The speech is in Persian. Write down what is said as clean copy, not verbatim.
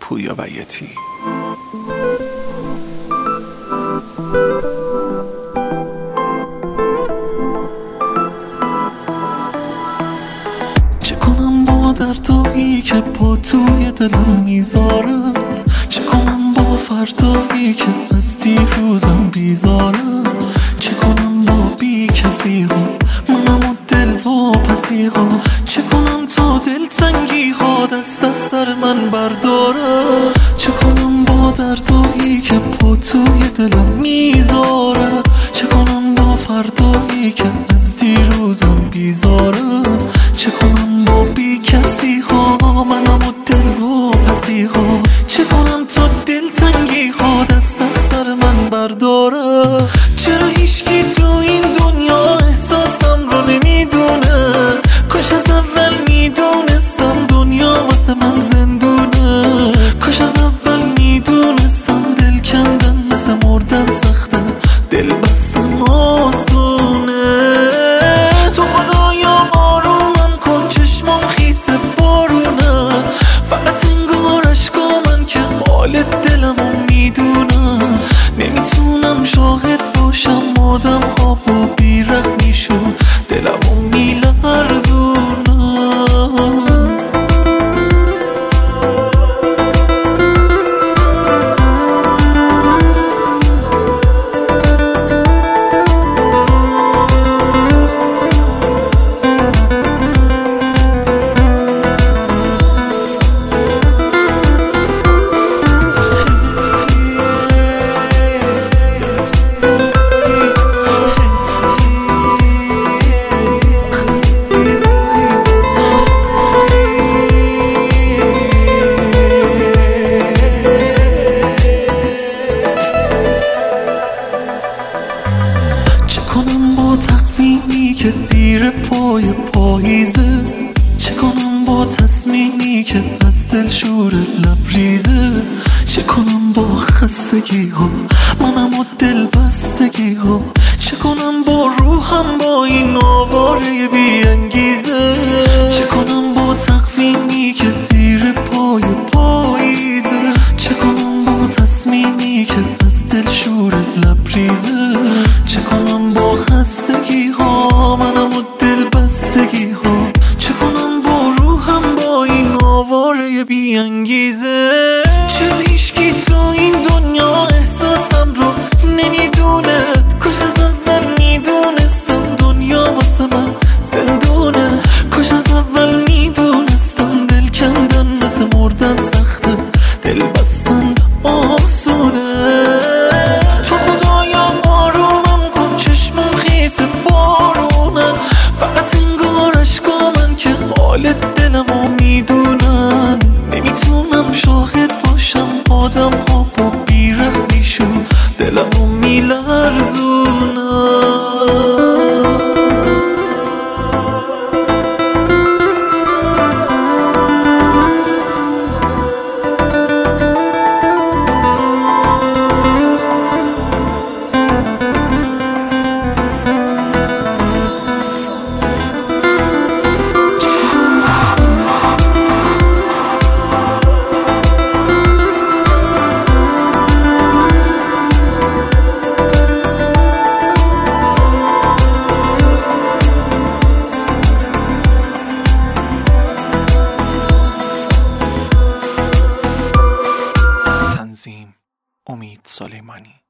پویا بیاتی. چه کنم با دردایی که پا توی دلم میذاره، چه کنم با فردایی که از دیروزم بیزاره، چه کنم با بی کسی ها منم و دل واپسی ها، چه کنم تا دلتنگی ها دست از سر من برداره، چه کنم با دردایی که پا توی دلم میذاره، چه کنم با فردایی که از دیروزم بیزاره، چه کنم با بی کسی ها منم و دل واپسی ها، چه کنم تا دلتنگی ها دست از سر من برداره. چرا هیچکی تو این دنیا احساسم رو نمیدونه، کاش از اول میدونستم دنیا واسه من زندونه، کاش از اول میدونستم دل کندن مثل مردن سخته، دل بستن آسونه. تو خدایا آرومم کن چشمام خیس بارونه، فقط انگار اشکا من که حال دلمو میدونه، نمیتونم شاهد باشم آدم ها با بیرحمیشون دلمو میلرزونه. تقویمی که زیر پای پاییزه، چه کنم با تصمیمی که از دل شور لبریزه، چه کنم با خستگی ها منم و دل بستگی ها، چه کنم با روحم با این آواره بی انگیزه، چه کنم با تقویمی که زیر پای پاییزه، چه کنم با تصمیمی که از دل شور لبریزه، چه کنم با خستگی ها منم و دل بستگی ها، چه کنم با روحم با این آواره بی انگیزه. چرا هیچکی تو این دنیا احساسم رو نمیدونه، کاش از اول میدونستم دنیا واسه من زندونه، کاش از اول میدونستم دل کندن مثل مردن سخته، دل بستن آسونه. تو خدایا آرومم کن چشمم خیس بارونه، فقط انگار اشکا من که حال دلمو میدونن، نمیتونم شاهد باشم آدم ها با بیرحمیشون دلمو میلرزونن. امید سلیمانی.